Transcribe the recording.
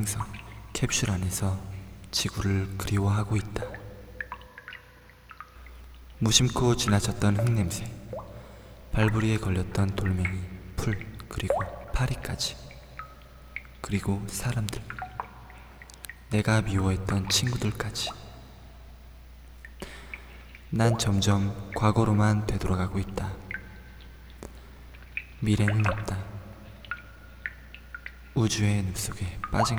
항상 캡슐 안에서 지구를 그리워하고 있다. 무심코 지나쳤던 흙냄새, 발부리에 걸렸던 돌멩이, 풀, 그리고 파리까지. 그리고 사람들, 내가 미워했던 친구들까지. 난 점점 과거로만 되돌아가고 있다. 미래는 없다. 우주의 늪속에 빠진